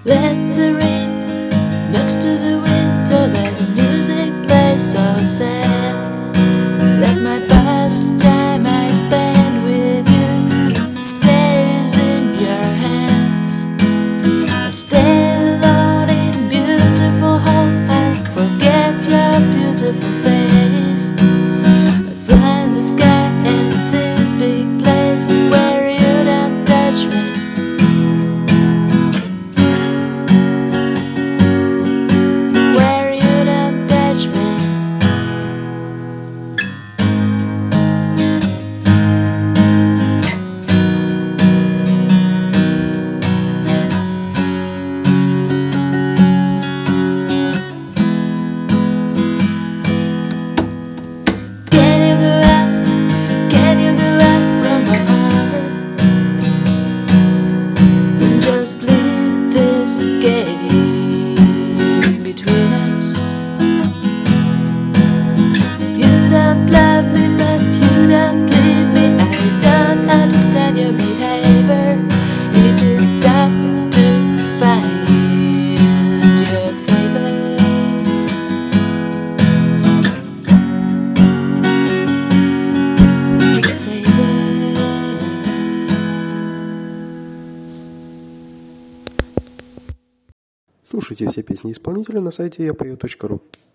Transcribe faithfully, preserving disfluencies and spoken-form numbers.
Let the rain next to the window, let the music play so sad. Let my past time I spend with you stays in your hands. I stay alone in beautiful home and forget your beautiful face. I fly in the sky in this big place where you don't touch me. Just leave this game between us. You don't love me, but you don't leave me. I don't understand your behavior. You just stop to find your favor. Your favor. Слушайте все песни исполнителя на сайте я пою точка ру.